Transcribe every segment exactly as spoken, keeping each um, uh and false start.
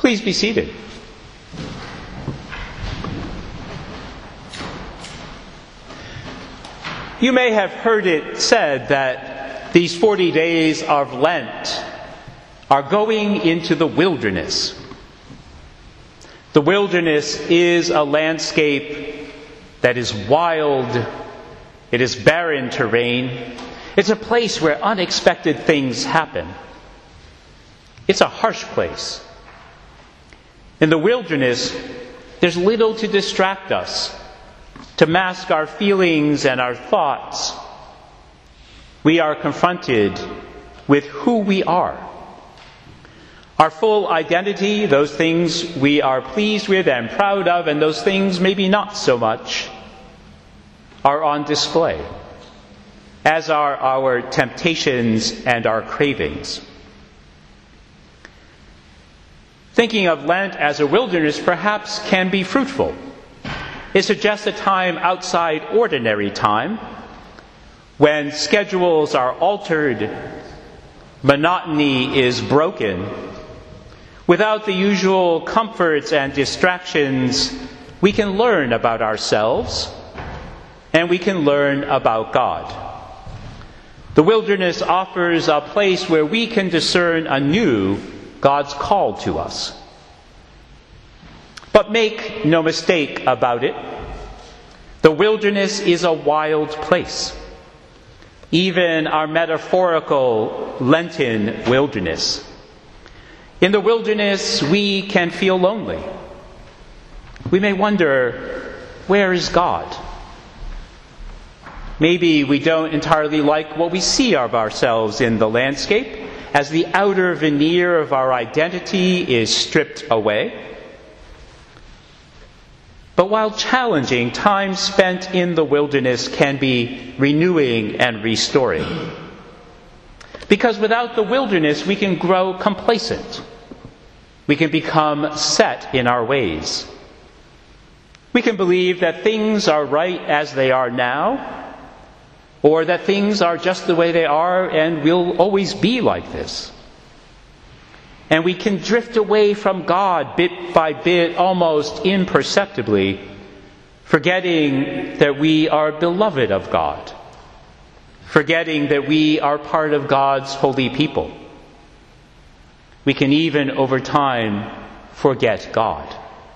Please be seated. You may have heard it said that these forty days of Lent are going into the wilderness. The wilderness is a landscape that is wild. It is barren terrain. It's a place where unexpected things happen. It's a harsh place. In the wilderness, there's little to distract us, to mask our feelings and our thoughts. We are confronted with who we are. Our full identity, those things we are pleased with and proud of, and those things maybe not so much, are on display, as are our temptations and our cravings. Thinking of Lent as a wilderness perhaps can be fruitful. It suggests a time outside ordinary time, when schedules are altered, monotony is broken. Without the usual comforts and distractions, we can learn about ourselves and we can learn about God. The wilderness offers a place where we can discern anew God's call to us. But make no mistake about it, the wilderness is a wild place. Even our metaphorical Lenten wilderness. In the wilderness, we can feel lonely. We may wonder, where is God? Maybe we don't entirely like what we see of ourselves in the landscape, as the outer veneer of our identity is stripped away. But while challenging, time spent in the wilderness can be renewing and restoring. Because without the wilderness, we can grow complacent. We can become set in our ways. We can believe that things are right as they are now, or that things are just the way they are and will always be like this. And we can drift away from God bit by bit, almost imperceptibly, forgetting that we are beloved of God, forgetting that we are part of God's holy people. We can even, over time, forget God.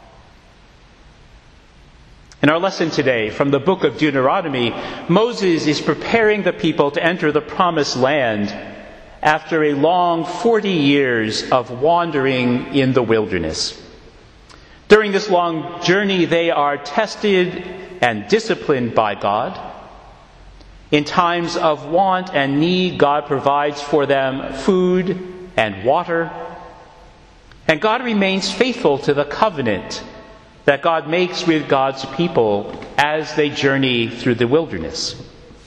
In our lesson today, from the book of Deuteronomy, Moses is preparing the people to enter the promised land after a long forty years of wandering in the wilderness. During this long journey, they are tested and disciplined by God. In times of want and need, God provides for them food and water. And God remains faithful to the covenant that God makes with God's people as they journey through the wilderness.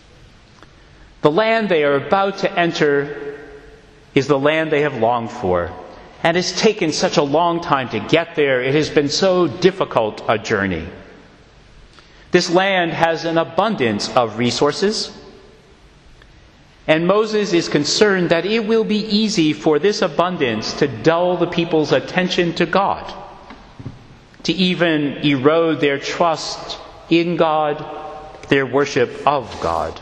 The land they are about to enter is the land they have longed for. And it's taken such a long time to get there. It has been so difficult a journey. This land has an abundance of resources. And Moses is concerned that it will be easy for this abundance to dull the people's attention to God, to even erode their trust in God, their worship of God.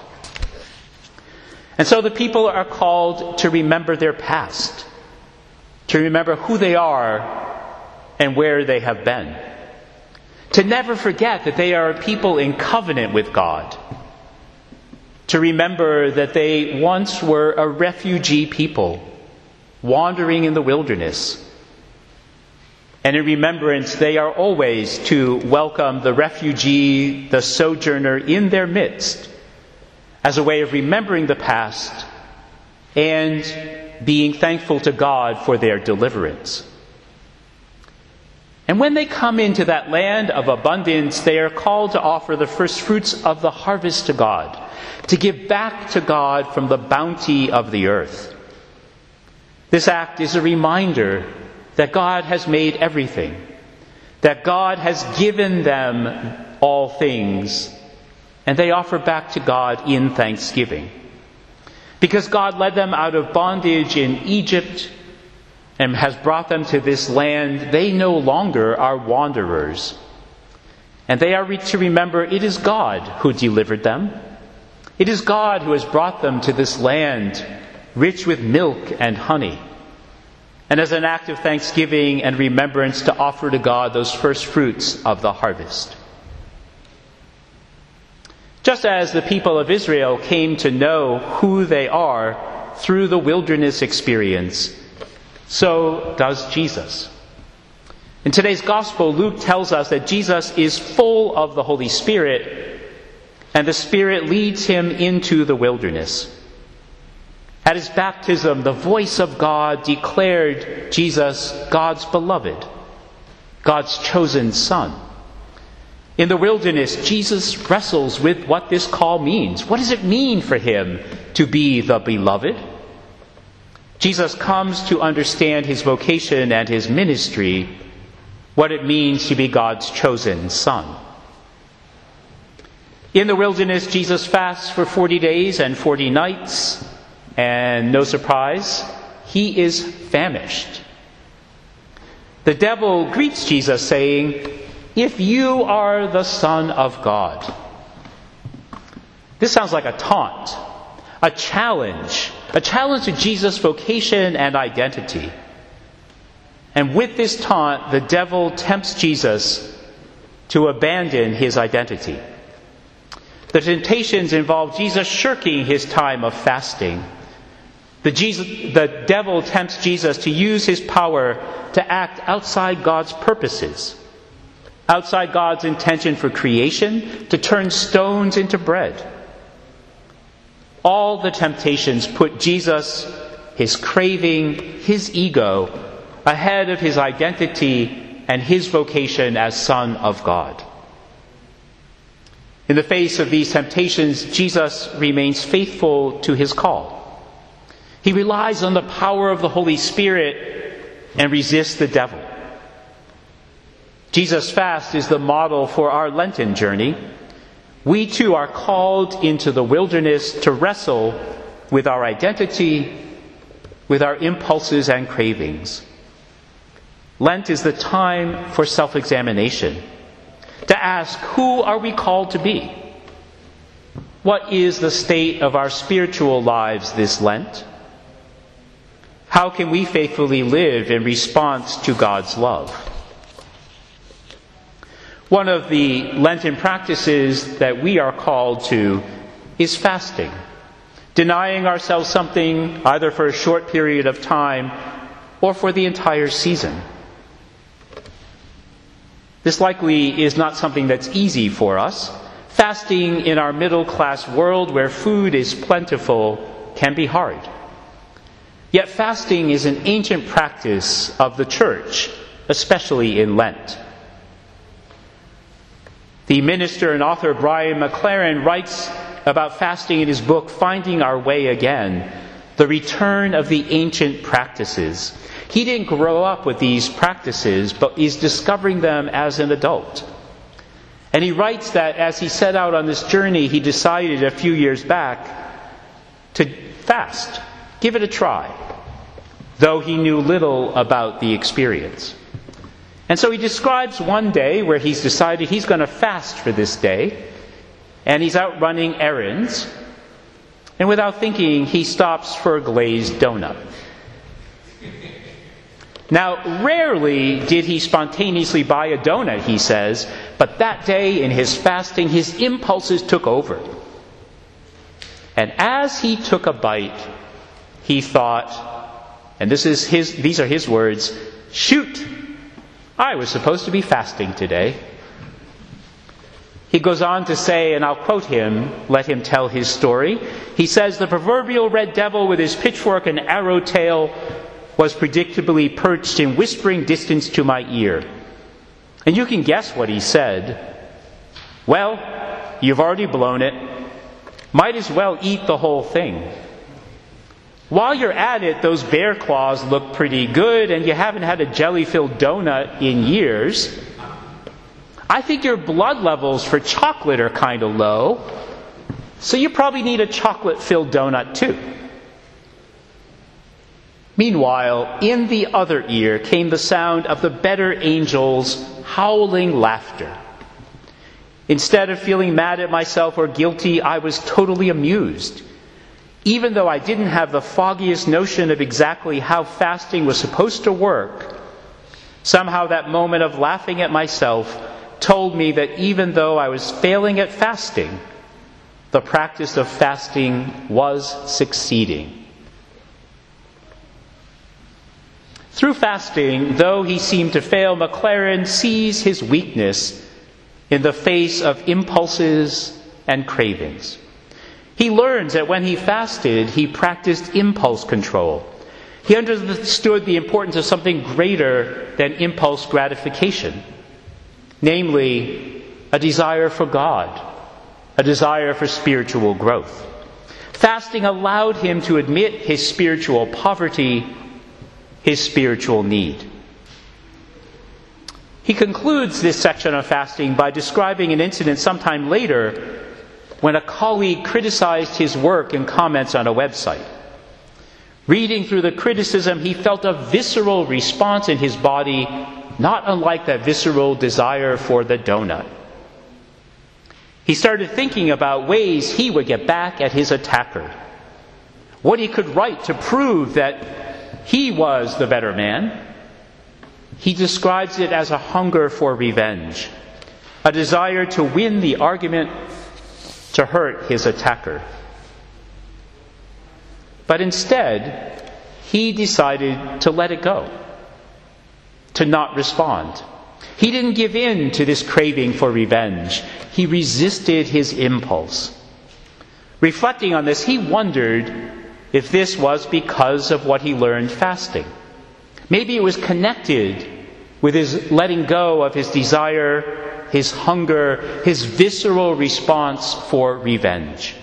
And so the people are called to remember their past, to remember who they are and where they have been, to never forget that they are a people in covenant with God, to remember that they once were a refugee people wandering in the wilderness. And in remembrance, they are always to welcome the refugee, the sojourner in their midst, as a way of remembering the past and being thankful to God for their deliverance. And when they come into that land of abundance, they are called to offer the first fruits of the harvest to God, to give back to God from the bounty of the earth. This act is a reminder that God has made everything, that God has given them all things, and they offer back to God in thanksgiving. Because God led them out of bondage in Egypt, and has brought them to this land, they no longer are wanderers. And they are to remember it is God who delivered them. It is God who has brought them to this land rich with milk and honey. And as an act of thanksgiving and remembrance, to offer to God those first fruits of the harvest. Just as the people of Israel came to know who they are through the wilderness experience, so does Jesus. In today's gospel, Luke tells us that Jesus is full of the Holy Spirit, and the Spirit leads him into the wilderness. At his baptism, the voice of God declared Jesus God's beloved, God's chosen Son. In the wilderness, Jesus wrestles with what this call means. What does it mean for him to be the beloved? Jesus comes to understand his vocation and his ministry, what it means to be God's chosen Son. In the wilderness, Jesus fasts for forty days and forty nights, and no surprise, he is famished. The devil greets Jesus saying, "If you are the Son of God." This sounds like a taunt, a challenge, a challenge to Jesus' vocation and identity. And with this taunt, the devil tempts Jesus to abandon his identity. The temptations involve Jesus shirking his time of fasting. The, Jesus, the devil tempts Jesus to use his power to act outside God's purposes, outside God's intention for creation, to turn stones into bread. All the temptations put Jesus, his craving, his ego, ahead of his identity and his vocation as Son of God. In the face of these temptations, Jesus remains faithful to his call. He relies on the power of the Holy Spirit and resists the devil. Jesus' fast is the model for our Lenten journey. We too are called into the wilderness to wrestle with our identity, with our impulses and cravings. Lent is the time for self-examination, to ask, who are we called to be? What is the state of our spiritual lives this Lent? How can we faithfully live in response to God's love? One of the Lenten practices that we are called to is fasting, denying ourselves something either for a short period of time or for the entire season. This likely is not something that's easy for us. Fasting in our middle-class world where food is plentiful can be hard. Yet fasting is an ancient practice of the church, especially in Lent. The minister and author Brian McLaren writes about fasting in his book, Finding Our Way Again, the return of the ancient practices. He didn't grow up with these practices, but is discovering them as an adult. And he writes that as he set out on this journey, he decided a few years back to fast, give it a try, though he knew little about the experience. And so he describes one day where he's decided he's going to fast for this day, and he's out running errands, and without thinking, he stops for a glazed donut. Now, rarely did he spontaneously buy a donut, he says, but that day in his fasting, his impulses took over. And as he took a bite, he thought, and this is his, these are his words, "Shoot, I was supposed to be fasting today." He goes on to say, and I'll quote him, let him tell his story. He says, "The proverbial red devil with his pitchfork and arrow tail was predictably perched in whispering distance to my ear. And you can guess what he said. Well, you've already blown it. Might as well eat the whole thing. While you're at it, those bear claws look pretty good, and you haven't had a jelly-filled donut in years. I think your blood levels for chocolate are kind of low, so you probably need a chocolate-filled donut too." Meanwhile, in the other ear came the sound of the better angels' howling laughter. Instead of feeling mad at myself or guilty, I was totally amused. Even though I didn't have the foggiest notion of exactly how fasting was supposed to work, somehow that moment of laughing at myself told me that even though I was failing at fasting, the practice of fasting was succeeding. Through fasting, though he seemed to fail, Maclaren sees his weakness in the face of impulses and cravings. He learns that when he fasted, he practiced impulse control. He understood the importance of something greater than impulse gratification, namely a desire for God, a desire for spiritual growth. Fasting allowed him to admit his spiritual poverty, his spiritual need. He concludes this section on fasting by describing an incident sometime later when a colleague criticized his work in comments on a website. Reading through the criticism, he felt a visceral response in his body, not unlike that visceral desire for the donut. He started thinking about ways he would get back at his attacker, what he could write to prove that he was the better man. He describes it as a hunger for revenge, a desire to win the argument, to hurt his attacker. But instead, he decided to let it go, to not respond. He didn't give in to this craving for revenge. He resisted his impulse. Reflecting on this, he wondered if this was because of what he learned fasting. Maybe it was connected with his letting go of his desire, his hunger, his visceral response for revenge.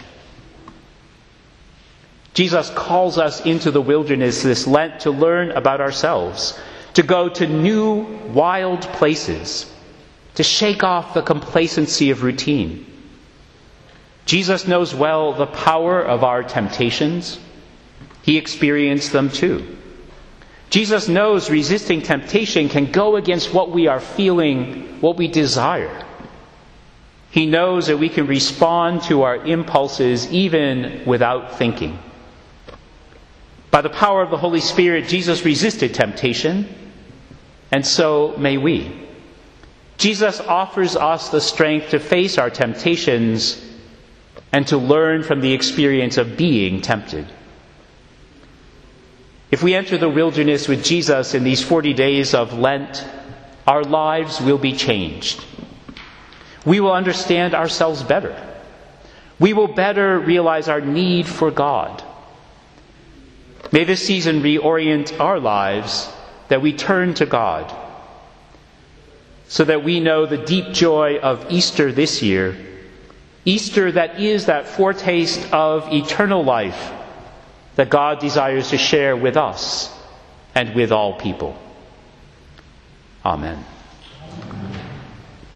Jesus calls us into the wilderness this Lent to learn about ourselves, to go to new, wild places, to shake off the complacency of routine. Jesus knows well the power of our temptations. He experienced them too. Jesus knows resisting temptation can go against what we are feeling, what we desire. He knows that we can respond to our impulses even without thinking. By the power of the Holy Spirit, Jesus resisted temptation, and so may we. Jesus offers us the strength to face our temptations and to learn from the experience of being tempted. If we enter the wilderness with Jesus in these forty days of Lent, our lives will be changed. We will understand ourselves better. We will better realize our need for God. May this season reorient our lives, that we turn to God, so that we know the deep joy of Easter this year, Easter that is that foretaste of eternal life that God desires to share with us and with all people. Amen.